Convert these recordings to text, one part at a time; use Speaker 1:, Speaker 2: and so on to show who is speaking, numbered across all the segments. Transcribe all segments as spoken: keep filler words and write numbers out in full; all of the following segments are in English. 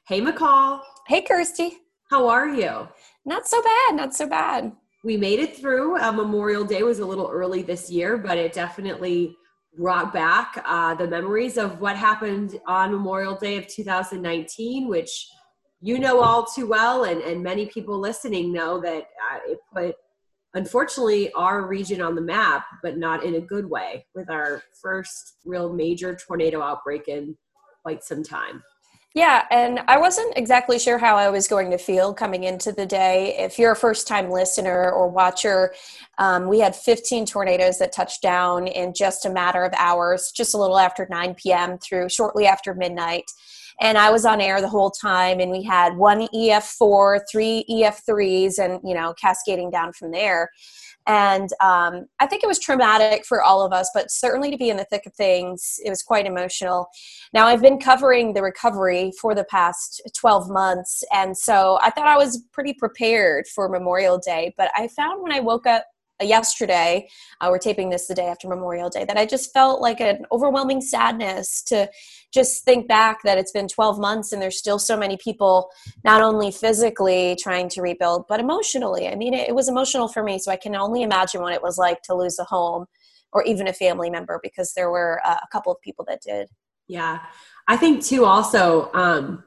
Speaker 1: Hey, McCall.
Speaker 2: Hey, Kirsty.
Speaker 1: How are you?
Speaker 2: Not so bad. Not so bad.
Speaker 1: We made it through. Uh, Memorial Day was a little early this year, but it definitely brought back uh, the memories of what happened on Memorial Day of two thousand nineteen, which you know all too well, and, and many people listening know that uh, it put, unfortunately, our region on the map, but not in a good way, with our first real major tornado outbreak in quite some time.
Speaker 2: Yeah, and I wasn't exactly sure how I was going to feel coming into the day. If you're a first-time listener or watcher, um, we had fifteen tornadoes that touched down in just a matter of hours, just a little after nine p.m. through shortly after midnight. And I was on air the whole time, and we had one E F four, three E F threes, and, you know, cascading down from there. And um, I think it was traumatic for all of us, but certainly to be in the thick of things, it was quite emotional. Now, I've been covering the recovery for the past twelve months, and so I thought I was pretty prepared for Memorial Day, but I found when I woke up yesterday, uh, we're taping this the day after Memorial Day, that I just felt like an overwhelming sadness to just think back that it's been twelve months and there's still so many people not only physically trying to rebuild, but emotionally. I mean, it, it was emotional for me, so I can only imagine what it was like to lose a home or even a family member, because there were uh, a couple of people that did.
Speaker 1: Yeah. I think too, also, um,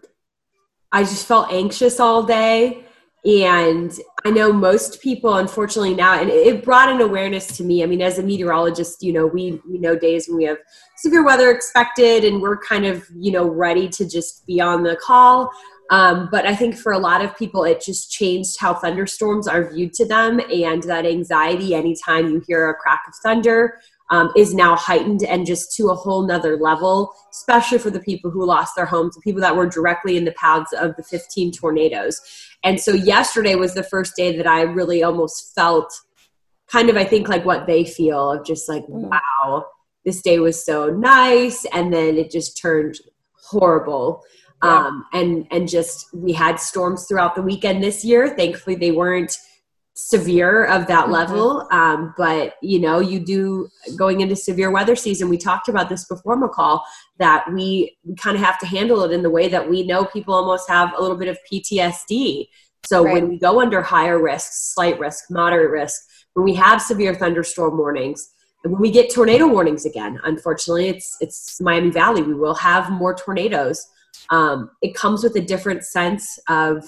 Speaker 1: I just felt anxious all day. And I know most people, unfortunately now, and it brought an awareness to me. I mean, as a meteorologist, you know, we, we know days when we have severe weather expected and we're kind of, you know, ready to just be on the call. Um, but I think for a lot of people, it just changed how thunderstorms are viewed to them, and that anxiety anytime you hear a crack of thunder um, is now heightened and just to a whole nother level, especially for the people who lost their homes, the people that were directly in the paths of the fifteen tornadoes. And so yesterday was the first day that I really almost felt kind of, I think, like what they feel, of just like,
Speaker 2: Mm.
Speaker 1: wow, this day was so nice. And then it just turned horrible.
Speaker 2: Yeah.
Speaker 1: Um, and, and just, we had storms throughout the weekend this year. Thankfully, they weren't severe of that
Speaker 2: Mhm.
Speaker 1: level. Um, but, you know, you do, going into severe weather season, we talked about this before, McCall, that we, we kind of have to handle it in the way that we know people almost have a little bit of P T S D. So
Speaker 2: Right.
Speaker 1: when we go under higher risk, slight risk, moderate risk, when we have severe thunderstorm warnings, and when we get tornado warnings again, unfortunately, it's it's Miami Valley, we will have more tornadoes. Um, it comes with a different sense of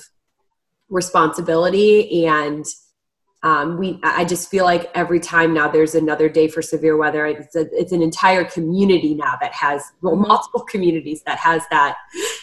Speaker 1: responsibility, and um, we. I just feel like every time now there's another day for severe weather, it's, a, it's an entire community now that has, well,
Speaker 2: Mhm.
Speaker 1: multiple communities that has that.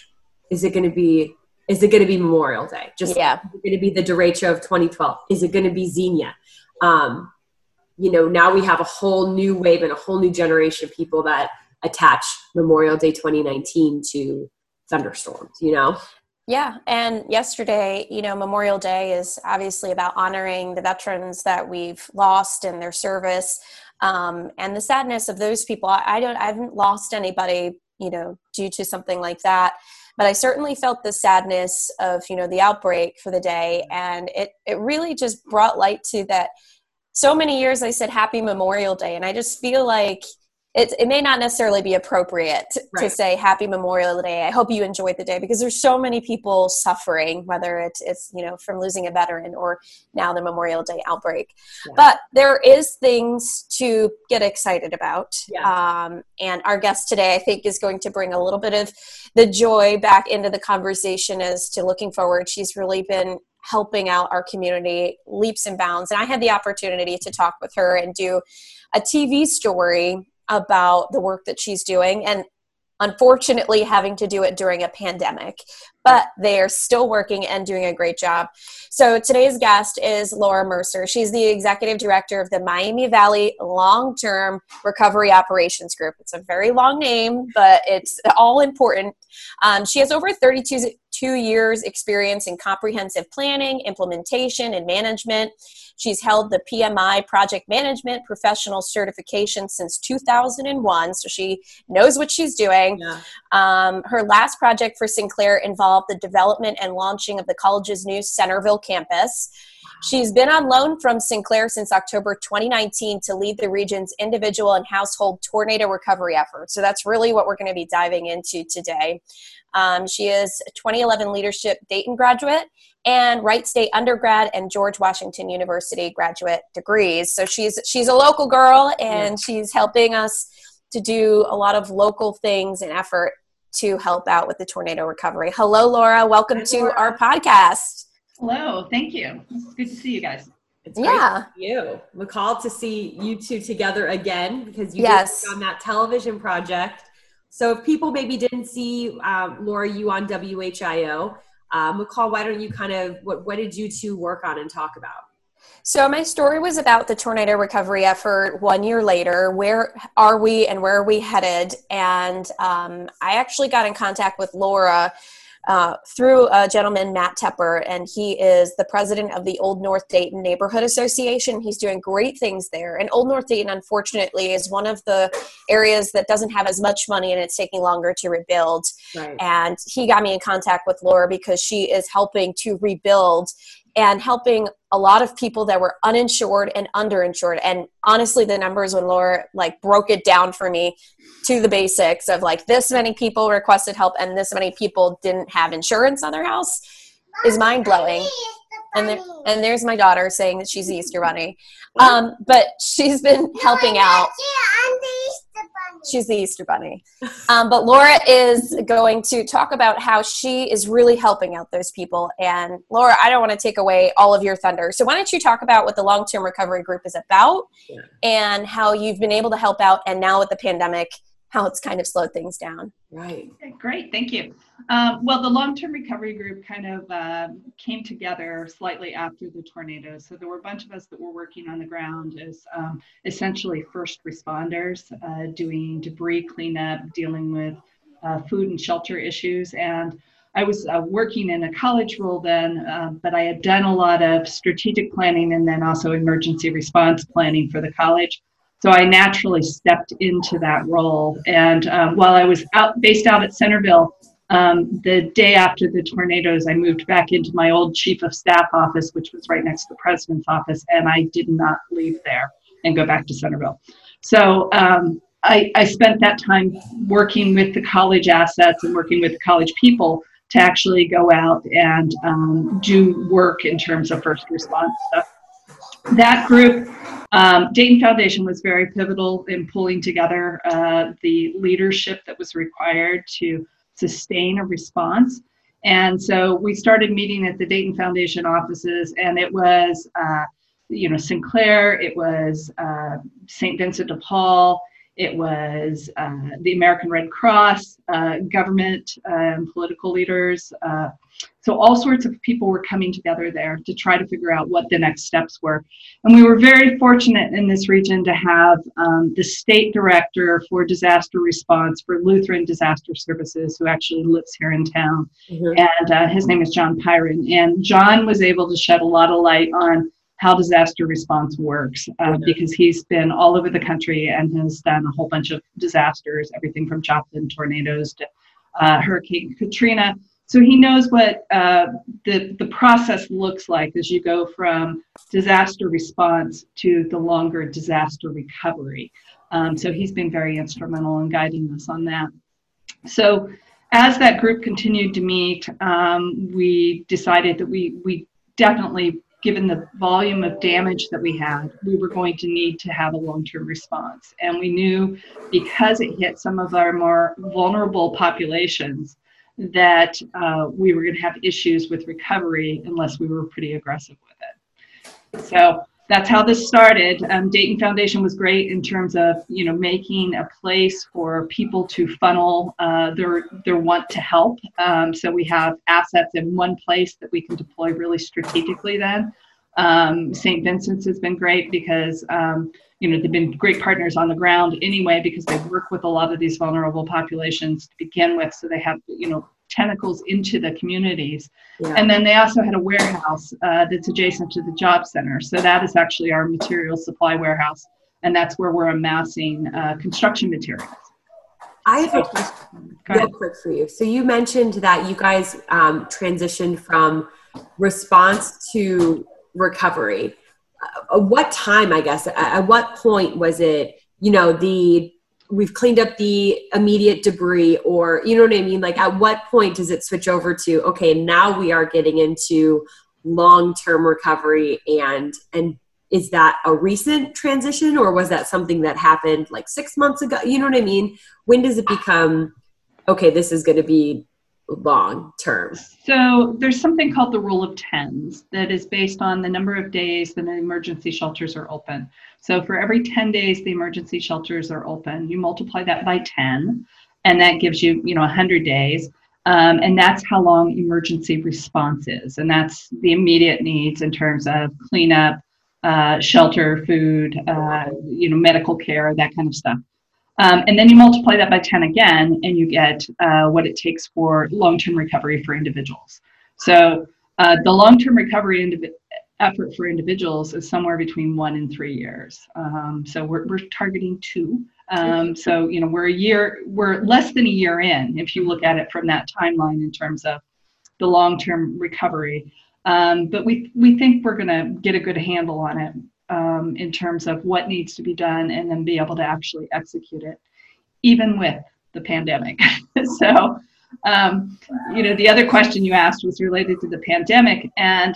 Speaker 1: Is it going to be? Is it going to be Memorial Day? Just
Speaker 2: Yeah.
Speaker 1: is it going to be the derecho of twenty twelve? Is it going to be Xenia? Um, you know, now we have a whole new wave and a whole new generation of people that attach Memorial Day twenty nineteen to thunderstorms, you know?
Speaker 2: Yeah. And yesterday, you know, Memorial Day is obviously about honoring the veterans that we've lost and their service, um, and the sadness of those people. I, I don't, I haven't lost anybody, you know, due to something like that, but I certainly felt the sadness of, you know, the outbreak for the day. And it, it really just brought light to that. So many years I said Happy Memorial Day, and I just feel like it, it may not necessarily be appropriate to
Speaker 1: Right.
Speaker 2: say Happy Memorial Day. I hope you enjoyed the day, because there's so many people suffering, whether it's, it's you know, from losing a veteran or now the Memorial Day outbreak.
Speaker 1: Yeah.
Speaker 2: But there is things to get excited about.
Speaker 1: Yeah.
Speaker 2: Um, and our guest today, I think, is going to bring a little bit of the joy back into the conversation as to looking forward. She's really been helping out our community leaps and bounds. And I had the opportunity to talk with her and do a T V story about the work that she's doing, and unfortunately having to do it during a pandemic, but they are still working and doing a great job. So today's guest is Laura Mercer. She's the executive director of the Miami Valley Long-Term Recovery Operations Group. It's a very long name, but it's all important. Um, she has over thirty-two two years experience in comprehensive planning, implementation, and management. She's held the P M I Project Management Professional Certification since two thousand one, so she knows what she's doing.
Speaker 1: Yeah.
Speaker 2: Um, her last project for Sinclair involved the development and launching of the college's new Centerville campus. She's been on loan from Sinclair since October twenty nineteen to lead the region's individual and household tornado recovery efforts. So that's really what we're going to be diving into today. Um, she is a twenty eleven Leadership Dayton graduate and Wright State undergrad and George Washington University graduate degrees. So she's she's a local girl, and yeah. she's helping us to do a lot of local things and effort to help out with the tornado recovery. Hello, Laura. Welcome Hi, to Laura. Our podcast.
Speaker 3: Hello. Thank you. It's good to see you guys.
Speaker 1: It's great yeah. to see you. McCall, to see you two together again, because you
Speaker 2: yes.
Speaker 1: did work on that television project. So if people maybe didn't see um, Laura, you on W H I O, uh, McCall, why don't you kind of, what, what did you two work on and talk about?
Speaker 2: So my story was about the tornado recovery effort one year later. Where are we and where are we headed? And um, I actually got in contact with Laura uh, through a gentleman, Matt Tepper, and he is the president of the Old North Dayton Neighborhood Association. He's doing great things there. And Old North Dayton, unfortunately, is one of the areas that doesn't have as much money, and it's taking longer to rebuild.
Speaker 1: Right.
Speaker 2: And he got me in contact with Laura because she is helping to rebuild and helping a lot of people that were uninsured and underinsured. And honestly, the numbers when Laura like broke it down for me to the basics of like this many people requested help and this many people didn't have insurance on their house is mind blowing. And there, and there's my daughter saying that she's the Easter Bunny. Um, but she's been helping out. She's the Easter Bunny. Um, but Laura is going to talk about how she is really helping out those people. And Laura, I don't want to take away all of your thunder. So why don't you talk about what the Long-Term Recovery Group is about yeah. and how you've been able to help out, and now with the pandemic, how it's kind of slowed things down.
Speaker 1: Right.
Speaker 3: Okay, great. Thank you. Um, well, the Long-Term Recovery Group kind of uh, came together slightly after the tornado. So there were a bunch of us that were working on the ground as um, essentially first responders, uh, doing debris cleanup, dealing with uh, food and shelter issues. And I was uh, working in a college role then, uh, but I had done a lot of strategic planning and then also emergency response planning for the college. So I naturally stepped into that role. And um, while I was out, based out at Centerville, um, the day after the tornadoes, I moved back into my old chief of staff office, which was right next to the president's office, and I did not leave there and go back to Centerville. So um, I, I spent that time working with the college assets and working with the college people to actually go out and um, do work in terms of first response stuff. That group, um, Dayton Foundation, was very pivotal in pulling together uh, the leadership that was required to sustain a response. And so we started meeting at the Dayton Foundation offices, and it was, uh, you know, Sinclair, it was uh, Saint Vincent de Paul, it was uh, the American Red Cross, uh, government and um, political leaders. Uh, so all sorts of people were coming together there to try to figure out what the next steps were. And we were very fortunate in this region to have um, the state director for disaster response for Lutheran Disaster Services, who actually lives here in town. Mm-hmm. And uh, his name is John Pyron. And John was able to shed a lot of light on how disaster response works, uh, because he's been all over the country and has done a whole bunch of disasters, everything from Joplin tornadoes to uh, Hurricane Katrina. So he knows what uh, the, the process looks like as you go from disaster response to the longer disaster recovery. Um, so he's been very instrumental in guiding us on that. So as that group continued to meet, um, we decided that we, we definitely, given the volume of damage that we had, we were going to need to have a long-term response. And we knew, because it hit some of our more vulnerable populations, that uh, we were going to have issues with recovery unless we were pretty aggressive with it. So that's how this started. Um, Dayton Foundation was great in terms of, you know, making a place for people to funnel uh, their their want to help. Um, so we have assets in one place that we can deploy really strategically then. Um, Saint Vincent's has been great because, um, you know, they've been great partners on the ground anyway, because they work with a lot of these vulnerable populations to begin with. So they have, you know, tentacles into the communities. Yeah. And then they also had a warehouse uh, that's adjacent to the job center. So that is actually our material supply warehouse. And that's where we're amassing uh, construction materials.
Speaker 1: I have a question real quick for you. So you mentioned that you guys um, transitioned from response to recovery. Uh, what time, I guess, at what point was it, you know, the we've cleaned up the immediate debris, or, you know what I mean? Like, at what point does it switch over to, okay, now we are getting into long-term recovery, and, and is that a recent transition, or was that something that happened like six months ago? You know what I mean? When does it become, okay, this is going to be long term?
Speaker 3: So there's something called the rule of tens that is based on the number of days that the emergency shelters are open. So for every ten days the emergency shelters are open, you multiply that by ten, and that gives you, you know, one hundred days. Um, and that's how long emergency response is. And that's the immediate needs in terms of cleanup, uh, shelter, food, uh, you know, medical care, that kind of stuff. Um, and then you multiply that by ten again, and you get uh, what it takes for long-term recovery for individuals. So uh, the long-term recovery indiv- effort for individuals is somewhere between one and three years. Um, so we're, we're targeting two. Um, so, you know, we're a year, we're less than a year in, if you look at it from that timeline in terms of the long-term recovery. Um, but we, we think we're going to get a good handle on it. Um, in terms of what needs to be done, and then be able to actually execute it, even with the pandemic. So, um, you know, the other question you asked was related to the pandemic, and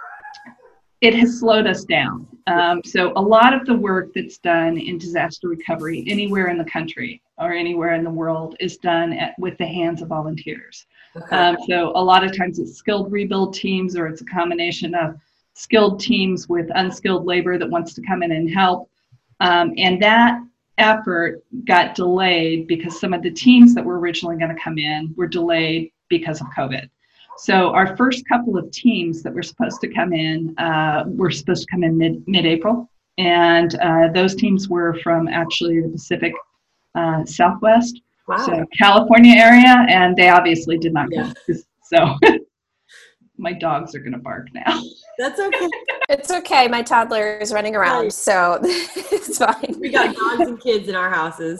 Speaker 3: it has slowed us down. Um, so a lot of the work that's done in disaster recovery anywhere in the country or anywhere in the world is done at, with the hands of volunteers. Okay. Um, so a lot of times it's skilled rebuild teams, or it's a combination of skilled teams with unskilled labor that wants to come in and help. Um, and that effort got delayed because some of the teams that were originally going to come in were delayed because of COVID. So our first couple of teams that were supposed to come in uh, were supposed to come in mid, mid-April. And uh, those teams were from actually the Pacific uh, Southwest, wow. So California area, and they obviously did not come. Yeah. So my dogs are going to bark now.
Speaker 1: That's okay.
Speaker 2: It's okay. My toddler is running around, right. So it's fine.
Speaker 1: We got dogs and kids in our houses.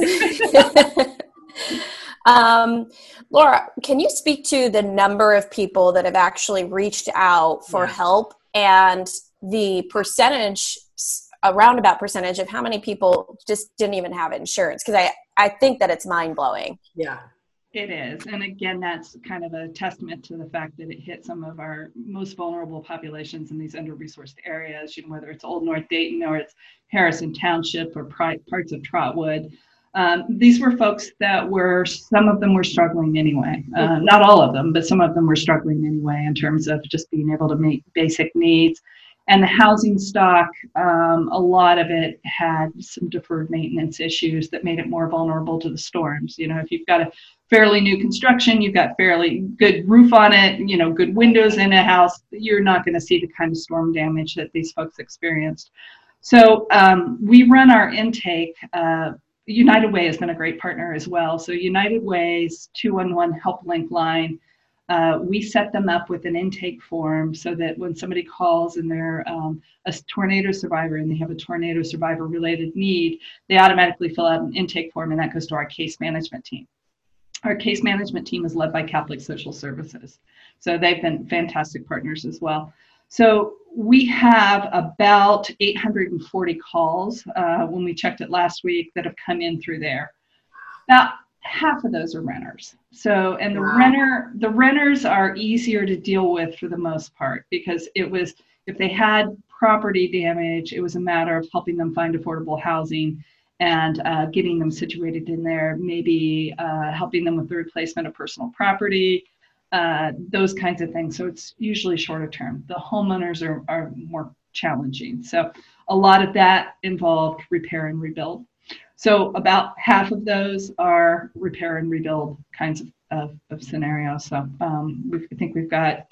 Speaker 2: um, Laura, can you speak to the number of people that have actually reached out for yeah. help, and the percentage, a roundabout percentage of how many people just didn't even have insurance? Because I, I think that it's mind-blowing.
Speaker 1: Yeah.
Speaker 3: It is. And again, that's kind of a testament to the fact that it hit some of our most vulnerable populations in these under-resourced areas, you know, whether it's Old North Dayton or it's Harrison Township or parts of Trotwood. Um, these were folks that were, some of them were struggling anyway. Uh, not all of them, but some of them were struggling anyway in terms of just being able to meet basic needs. And the housing stock, um, a lot of it had some deferred maintenance issues that made it more vulnerable to the storms. You know, if you've got a fairly new construction, you've got fairly good roof on it, you know, good windows in a house, you're not going to see the kind of storm damage that these folks experienced. So um, we run our intake. Uh, United Way has been a great partner as well. So United Way's two one one help link line, uh, we set them up with an intake form so that when somebody calls and they're um, a tornado survivor and they have a tornado survivor related need, they automatically fill out an intake form, and that goes to our case management team. Our case management team is led by Catholic Social Services. So they've been fantastic partners as well. So we have about eight hundred forty calls uh, when we checked it last week that have come in through there. Now, half of those are renters. So, and the wow. renter, the renters are easier to deal with for the most part, because it was, if they had property damage, it was a matter of helping them find affordable housing and uh, getting them situated in there, maybe uh, helping them with the replacement of personal property, uh, those kinds of things. So it's usually shorter term. The homeowners are, are more challenging. So a lot of that involved repair and rebuild. So about half of those are repair and rebuild kinds of, of, of scenarios. So um, we, I think we've got,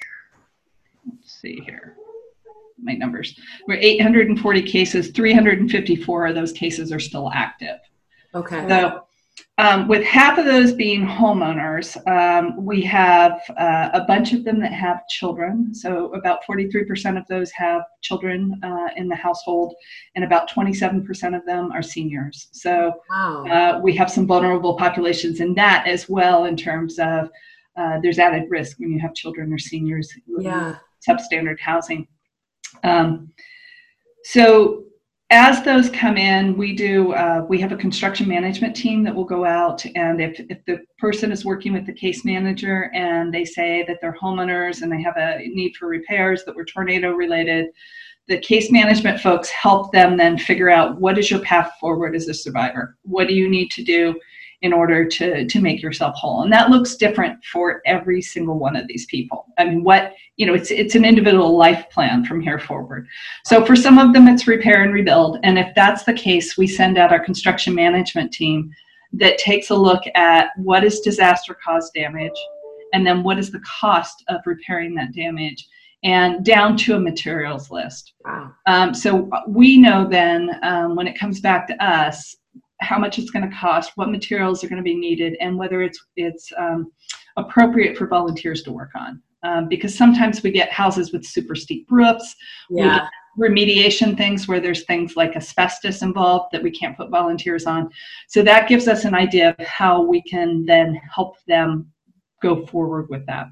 Speaker 3: let's see here. My numbers. We're eight hundred forty cases, three hundred fifty-four of those cases are still active.
Speaker 1: Okay.
Speaker 3: So um, with half of those being homeowners, um, we have uh, a bunch of them that have children. So about forty-three percent of those have children uh, in the household, and about twenty-seven percent of them are seniors. So wow. uh, we have some vulnerable populations in that as well, in terms of uh, there's added risk when you have children or seniors
Speaker 1: yeah.
Speaker 3: in substandard housing. Um, so as those come in, we do, uh, we have a construction management team that will go out, and if, if the person is working with the case manager and they say that they're homeowners and they have a need for repairs that were tornado related, the case management folks help them then figure out what is your path forward as a survivor? What do you need to do in order to, to make yourself whole? And that looks different for every single one of these people. I mean, what, you know, it's, it's an individual life plan from here forward. So for some of them, it's repair and rebuild. And if that's the case, we send out our construction management team that takes a look at what is disaster caused damage, and then what is the cost of repairing that damage, and down to a materials list.
Speaker 1: Wow.
Speaker 3: Um, so we know then um, when it comes back to us, how much it's going to cost, what materials are going to be needed, and whether it's it's um, appropriate for volunteers to work on. Um, because sometimes we get houses with super steep roofs,
Speaker 1: Yeah.
Speaker 3: remediation things where there's things like asbestos involved that we can't put volunteers on. So that gives us an idea of how we can then help them go forward with that.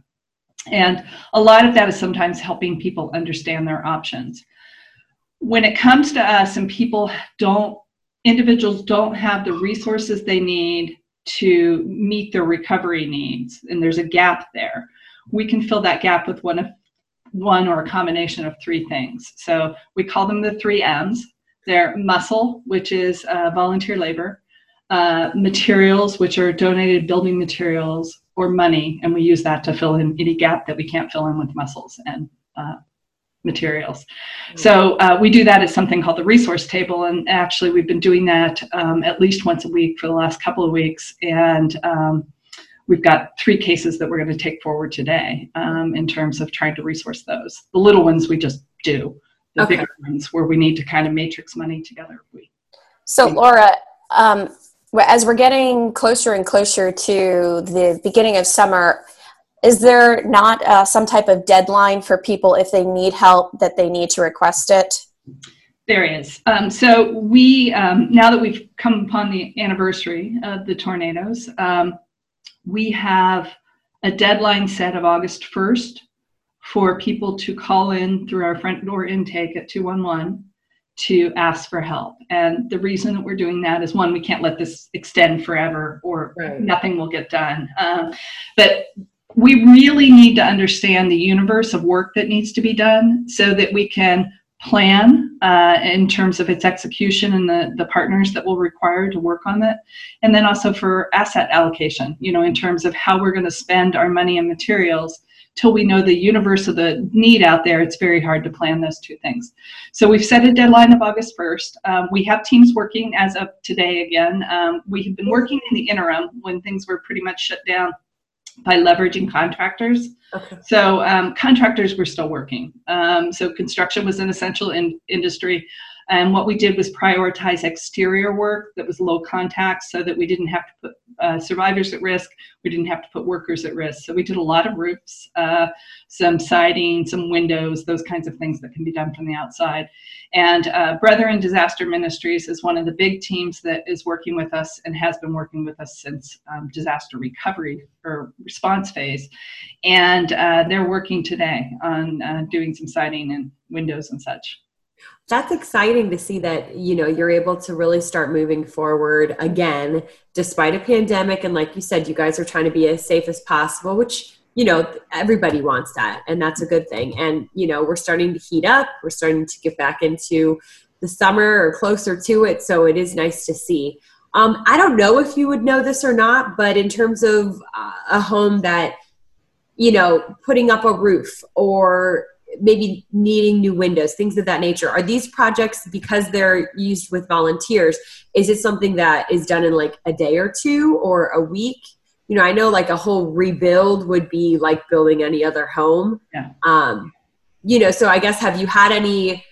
Speaker 3: And a lot of that is sometimes helping people understand their options. When it comes to us and people don't, individuals don't have the resources they need to meet their recovery needs, and there's a gap there, we can fill that gap with one of one or a combination of three things. So we call them the three M's. They're muscle, which is uh, volunteer labor, uh, materials, which are donated building materials, or money, and we use that to fill in any gap that we can't fill in with muscles and uh, materials. Mm-hmm. So uh, we do that at something called the resource table, and actually we've been doing that um, at least once a week for the last couple of weeks, and um, we've got three cases that we're going to take forward today um, in terms of trying to resource those. The little ones we just do. The
Speaker 1: Okay.
Speaker 3: bigger ones where we need to kind of matrix money together. We,
Speaker 2: So Laura, um, as we're getting closer and closer to the beginning of summer, is there not uh, some type of deadline for people if they need help that they need to request it?
Speaker 3: There is. Um, so we, um, now that we've come upon the anniversary of the tornadoes, um, we have a deadline set of August first for people to call in through our front door intake at two one one to ask for help. And the reason that we're doing that is, one, we can't let this extend forever or
Speaker 1: Right.
Speaker 3: nothing will get done. Um, but we really need to understand the universe of work that needs to be done so that we can plan uh, in terms of its execution and the, the partners that will require to work on it. And then also for asset allocation, you know, in terms of how we're going to spend our money and materials. Till we know the universe of the need out there, it's very hard to plan those two things. So we've set a deadline of August first. Um, we have teams working as of today again. Um, we have been working in the interim when things were pretty much shut down by leveraging contractors.
Speaker 1: Okay.
Speaker 3: So um, contractors were still working. Um, so construction was an essential in- industry. And what we did was prioritize exterior work that was low contact so that we didn't have to put uh, survivors at risk. We didn't have to put workers at risk. So we did a lot of roofs, uh, some siding, some windows, those kinds of things that can be done from the outside. And uh, Brethren Disaster Ministries is one of the big teams that is working with us and has been working with us since um, disaster recovery or response phase. And uh, they're working today on uh, doing some siding and windows and such.
Speaker 1: That's exciting to see that, you know, you're able to really start moving forward again, despite a pandemic. And like you said, you guys are trying to be as safe as possible, which, you know, everybody wants that. And that's a good thing. And, you know, we're starting to heat up. We're starting to get back into the summer or closer to it. So it is nice to see. Um, I don't know if you would know this or not, but in terms of uh, a home that, you know, putting up a roof or maybe needing new windows, things of that nature. Are these projects, because they're used with volunteers, is it something that is done in like a day or two or a week? You know, I know like a whole rebuild would be like building any other home.
Speaker 3: Yeah.
Speaker 1: Um, you know, so I guess, have you had any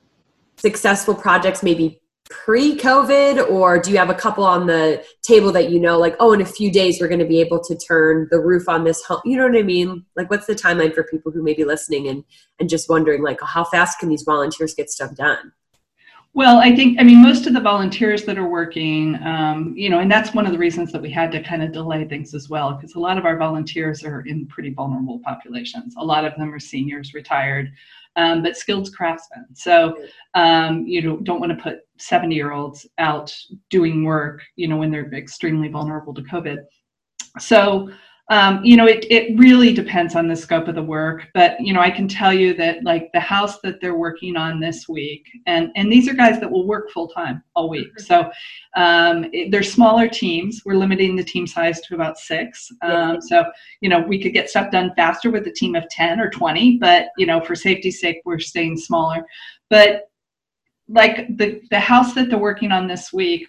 Speaker 1: successful projects maybe pre-COVID, or do you have a couple on the table that, you know, like, oh, in a few days we're going to be able to turn the roof on this home? You know what I mean? Like, what's the timeline for people who may be listening and, and just wondering, like, how fast can these volunteers get stuff done?
Speaker 3: Well, I think, I mean, most of the volunteers that are working, um, you know, and that's one of the reasons that we had to kind of delay things as well, because a lot of our volunteers are in pretty vulnerable populations. A lot of them are seniors, retired, um, but skilled craftsmen. So, um, you know, don't want to put seventy year olds out doing work, you know, when they're extremely vulnerable to COVID. So, Um, you know, it, it really depends on the scope of the work, but, you know, I can tell you that like the house that they're working on this week, and, and these are guys that will work full time all week. So um, it, they're smaller teams. We're limiting the team size to about six. Um, so, you know, we could get stuff done faster with a team of ten or twenty, but, you know, for safety's sake, we're staying smaller. But like the, the house that they're working on this week,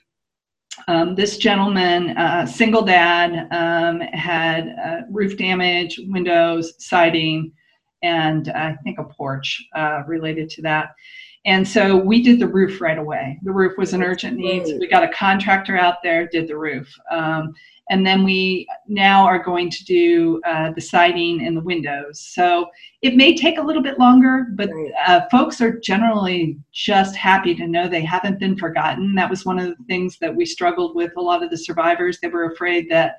Speaker 3: Um, this gentleman, uh, single dad, um, had uh, roof damage, windows, siding, and uh, I think a porch uh, related to that. And so we did the roof right away. The roof was an urgent need. So we got a contractor out there, did the roof. Um, and then we now are going to do uh, the siding and the windows. So it may take a little bit longer, but uh, folks are generally just happy to know they haven't been forgotten. That was one of the things that we struggled with. A lot of the survivors, they were afraid that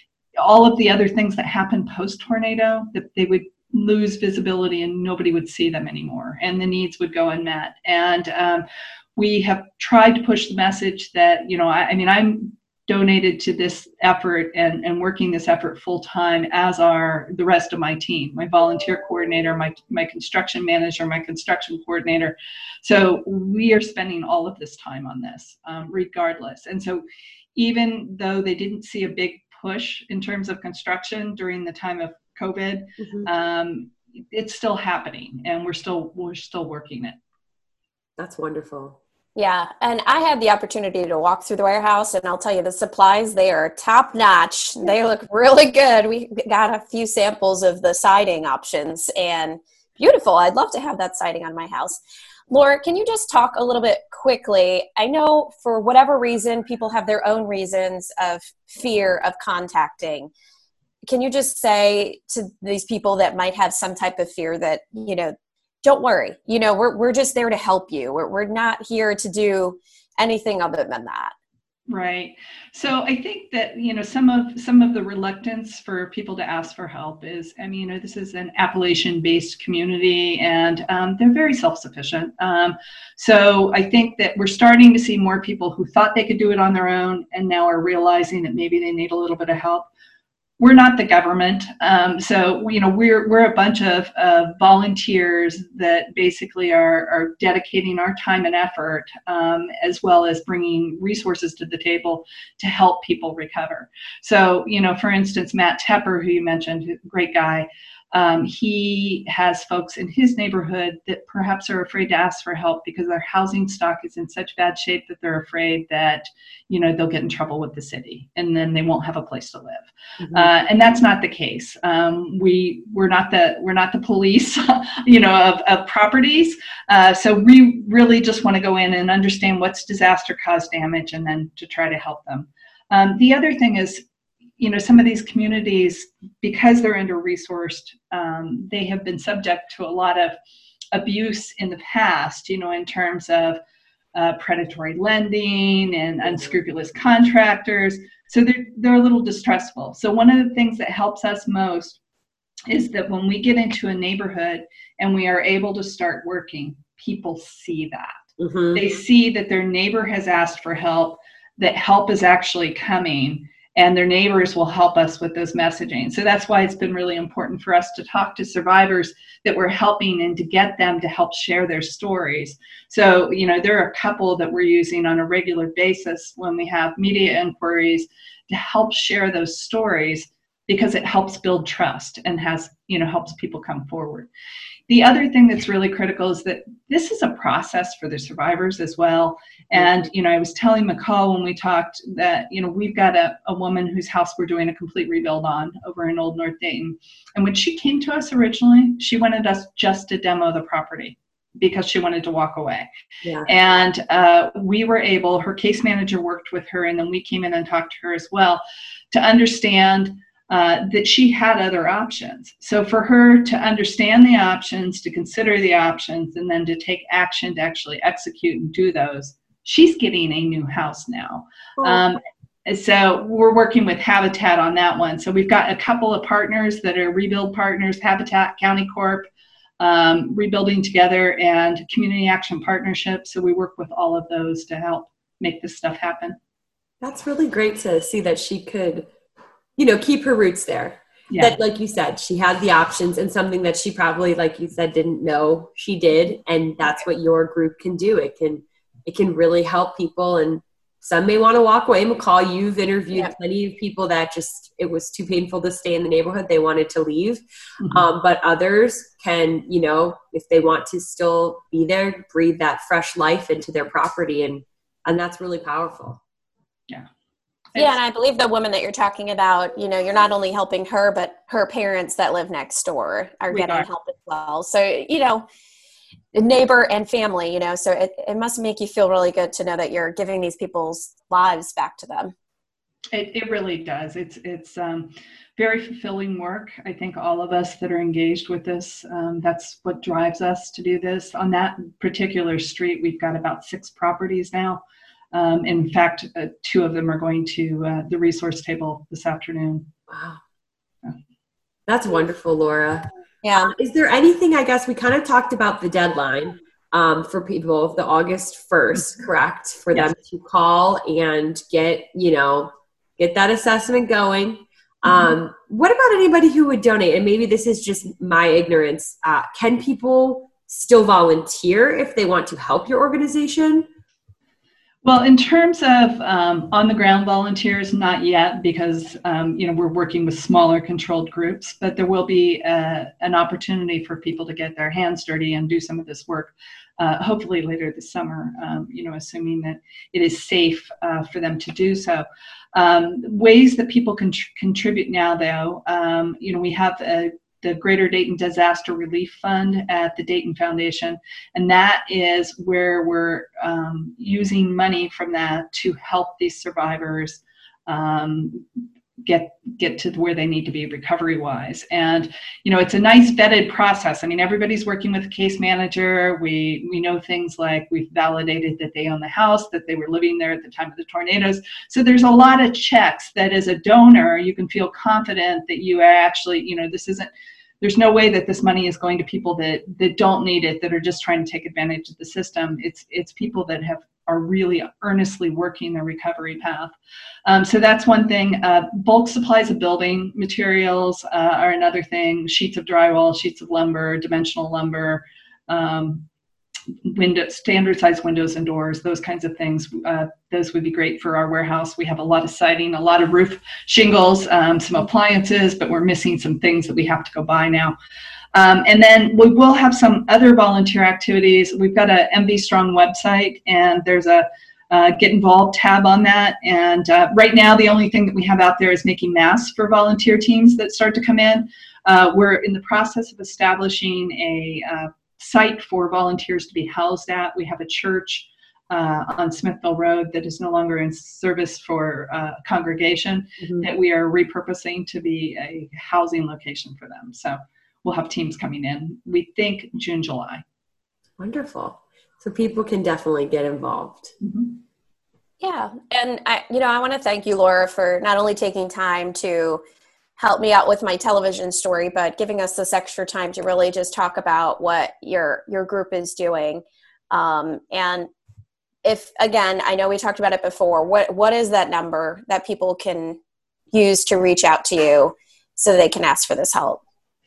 Speaker 3: all of the other things that happened post-tornado, that they would lose visibility and nobody would see them anymore, and the needs would go unmet. And um, we have tried to push the message that, you know, I, I mean, I'm donated to this effort and, and working this effort full time, as are the rest of my team, my volunteer coordinator, my, my construction manager, my construction coordinator. So we are spending all of this time on this um, regardless. And so even though they didn't see a big push in terms of construction during the time of COVID, mm-hmm. um, it's still happening, and we're still we're still working it.
Speaker 1: That's wonderful.
Speaker 2: Yeah, and I had the opportunity to walk through the warehouse, and I'll tell you, the supplies, they are top notch. They look really good. We got a few samples of the siding options, and beautiful. I'd love to have that siding on my house. Laura, can you just talk a little bit quickly? I know for whatever reason, people have their own reasons of fear of contacting. Can you just say to these people that might have some type of fear that, you know, don't worry, you know, we're we're just there to help you. We're we're not here to do anything other than that.
Speaker 3: Right. So I think that, you know, some of some of the reluctance for people to ask for help is, I mean, you know, this is an Appalachian-based community, and um, they're very self-sufficient. Um, so I think that we're starting to see more people who thought they could do it on their own and now are realizing that maybe they need a little bit of help. We're not the government, um, so you know we're we're a bunch of uh, volunteers that basically are, are dedicating our time and effort, um, as well as bringing resources to the table to help people recover. So you know, for instance, Matt Tepper, who you mentioned, great guy. Um, he has folks in his neighborhood that perhaps are afraid to ask for help because their housing stock is in such bad shape that they're afraid that, you know, they'll get in trouble with the city and then they won't have a place to live. Mm-hmm. Uh, and that's not the case. Um, we we're not the we're not the police, you know, of, of properties. Uh, so we really just want to go in and understand what's disaster caused damage and then to try to help them. Um, the other thing is, you know, some of these communities, because they're under-resourced, um, they have been subject to a lot of abuse in the past, you know, in terms of uh, predatory lending and unscrupulous contractors. So they're, they're a little distrustful. So one of the things that helps us most is that when we get into a neighborhood and we are able to start working, people see that. Mm-hmm. They see that their neighbor has asked for help, that help is actually coming, and their neighbors will help us with those messaging. So that's why it's been really important for us to talk to survivors that we're helping and to get them to help share their stories. So, you know, there are a couple that we're using on a regular basis when we have media inquiries to help share those stories, because it helps build trust and has, you know, helps people come forward. The other thing that's really critical is that this is a process for the survivors as well. And, you know, I was telling McCall when we talked that, you know, we've got a, a woman whose house we're doing a complete rebuild on over in Old North Dayton. And when she came to us originally, she wanted us just to demo the property because she wanted to walk away. Yeah. And uh, we were able, her case manager worked with her, and then we came in and talked to her as well to understand uh, that she had other options. So for her to understand the options, to consider the options, and then to take action to actually execute and do those, she's getting a new house now.
Speaker 1: Oh.
Speaker 3: Um, so we're working with Habitat on that one. So we've got a couple of partners that are Rebuild partners, Habitat, County Corp, um, Rebuilding Together, and Community Action Partnership. So we work with all of those to help make this stuff happen.
Speaker 1: That's really great to see that she could, you know, keep her roots there. Yeah. That, like you said, she had the options, and something that she probably, like you said, didn't know she did. And that's what your group can do. It can, it can really help people. And some may want to walk away. McCall, you've interviewed yeah. plenty of people that just, it was too painful to stay in the neighborhood. They wanted to leave. Mm-hmm. Um, but others can, you know, if they want to still be there, breathe that fresh life into their property. And, and that's really powerful.
Speaker 3: Yeah.
Speaker 2: Yeah, and I believe the woman that you're talking about, you know, you're not only helping her, but her parents that live next door are
Speaker 3: we
Speaker 2: getting
Speaker 3: are.
Speaker 2: help as well. So, you know, neighbor and family, you know, so it, it must make you feel really good to know that you're giving these people's lives back to them.
Speaker 3: It, it really does. It's it's um, very fulfilling work. I think all of us that are engaged with this, um, that's what drives us to do this. On that particular street, we've got about six properties now. Um, in fact, uh, two of them are going to uh, the resource table this afternoon.
Speaker 1: Wow. Yeah. That's wonderful, Laura.
Speaker 2: Yeah.
Speaker 1: Uh, is there anything, I guess we kind of talked about the deadline um, for people, the August first, correct? For yes. them to call and get, you know, get that assessment going. Um, mm-hmm. What about anybody who would donate? And maybe this is just my ignorance. Uh, can people still volunteer if they want to help your organization?
Speaker 3: Well, in terms of um, on-the-ground volunteers, not yet, because um, you know, we're working with smaller controlled groups, but there will be a, an opportunity for people to get their hands dirty and do some of this work, uh, hopefully later this summer, um, you know, assuming that it is safe uh, for them to do so. Um, ways that people can tr- contribute now, though, um, you know, we have a the Greater Dayton Disaster Relief Fund at the Dayton Foundation. And that is where we're um, using money from that to help these survivors um, get get to where they need to be recovery-wise. And, you know, it's a nice vetted process. I mean, everybody's working with a case manager. We, we know things like we've validated that they own the house, that they were living there at the time of the tornadoes. So there's a lot of checks that as a donor, you can feel confident that you are actually, you know, this isn't, there's no way that this money is going to people that, that don't need it, that are just trying to take advantage of the system. It's it's people that have are really earnestly working their recovery path. Um, so that's one thing. Uh, bulk supplies of building materials uh, are another thing. Sheets of drywall, sheets of lumber, dimensional lumber, um, window, standard size windows and doors, those kinds of things. Uh, those would be great for our warehouse. We have a lot of siding, a lot of roof shingles, um, some appliances, but we're missing some things that we have to go buy now. Um, and then we will have some other volunteer activities. We've got a M V Strong website, and there's a uh, Get Involved tab on that. And uh, right now, the only thing that we have out there is making masks for volunteer teams that start to come in. Uh, we're in the process of establishing a uh, site for volunteers to be housed at. We have a church uh, on Smithville Road that is no longer in service for uh, congregation mm-hmm. that we are repurposing to be a housing location for them. So we'll have teams coming in, we think June, July.
Speaker 1: Wonderful. So people can definitely get involved.
Speaker 3: Mm-hmm.
Speaker 2: Yeah. And I, you know, I want to thank you, Laura, for not only taking time to help me out with my television story, but giving us this extra time to really just talk about what your your group is doing. Um, and if, again, I know we talked about it before, what what is that number that people can use to reach out to you so they can ask for this help?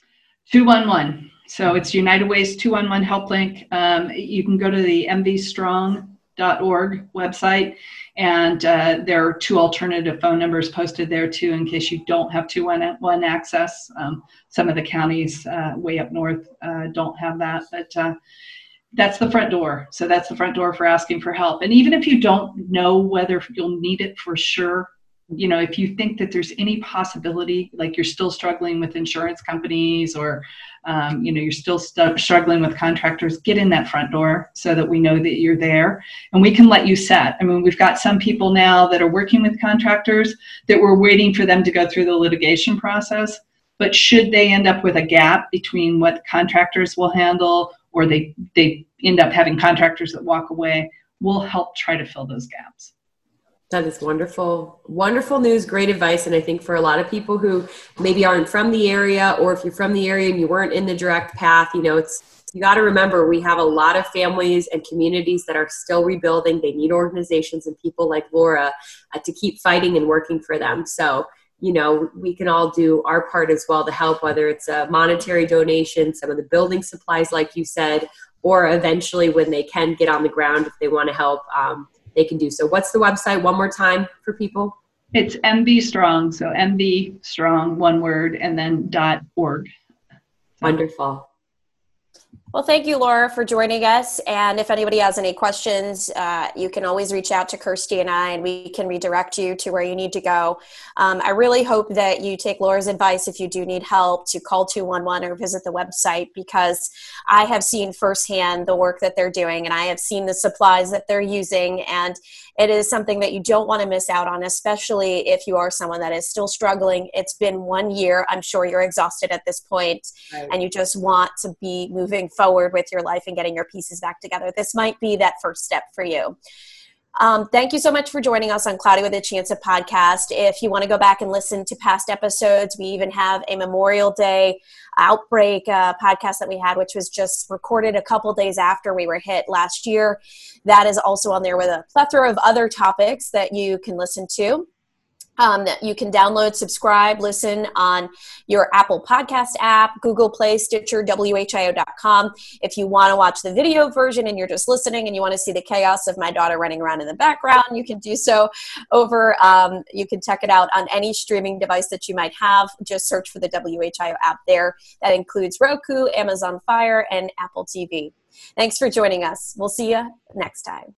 Speaker 3: two one one. So it's United Way's two one one help link. Um, you can go to the m v strong dot org website, and uh, there are two alternative phone numbers posted there too in case you don't have two one one access. Um, some of the counties uh, way up north uh, don't have that, but uh, that's the front door. So that's the front door for asking for help. And even if you don't know whether you'll need it for sure, you know, if you think that there's any possibility, like you're still struggling with insurance companies or, um, you know, you're still st- struggling with contractors, get in that front door so that we know that you're there and we can let you set. I mean, we've got some people now that are working with contractors that we're waiting for them to go through the litigation process. But should they end up with a gap between what contractors will handle, or they, they end up having contractors that walk away, we'll help try to fill those gaps.
Speaker 1: That is wonderful. Wonderful news, great advice. And I think for a lot of people who maybe aren't from the area, or if you're from the area and you weren't in the direct path, you know, it's, you got to remember we have a lot of families and communities that are still rebuilding. They need organizations and people like Laura uh, to keep fighting and working for them. So, you know, we can all do our part as well to help, whether it's a monetary donation, some of the building supplies, like you said, or eventually when they can get on the ground, if they want to help, um, they can do so. What's the website one more time for people?
Speaker 3: It's M V Strong. So M V Strong, one word, and then dot org. So.
Speaker 1: Wonderful.
Speaker 2: Well, thank you, Laura, for joining us. And if anybody has any questions, uh, you can always reach out to Kirsty and I, and we can redirect you to where you need to go. Um, I really hope that you take Laura's advice if you do need help to call two one one or visit the website, because I have seen firsthand the work that they're doing, and I have seen the supplies that they're using, and it is something that you don't want to miss out on, especially if you are someone that is still struggling. It's been one year. I'm sure you're exhausted at this point, right, and you just want to be moving forward with your life and getting your pieces back together. This might be that first step for you. Um, thank you so much for joining us on Cloudy with a Chance of podcast. If you want to go back and listen to past episodes, we even have a Memorial Day outbreak uh, podcast that we had, which was just recorded a couple days after we were hit last year. That is also on there with a plethora of other topics that you can listen to. Um, you can download, subscribe, listen on your Apple Podcast app, Google Play, Stitcher, W H I O dot com. If you want to watch the video version and you're just listening and you want to see the chaos of my daughter running around in the background, you can do so over, um, you can check it out on any streaming device that you might have. Just search for the W H I O app there. That includes Roku, Amazon Fire, and Apple T V. Thanks for joining us. We'll see you next time.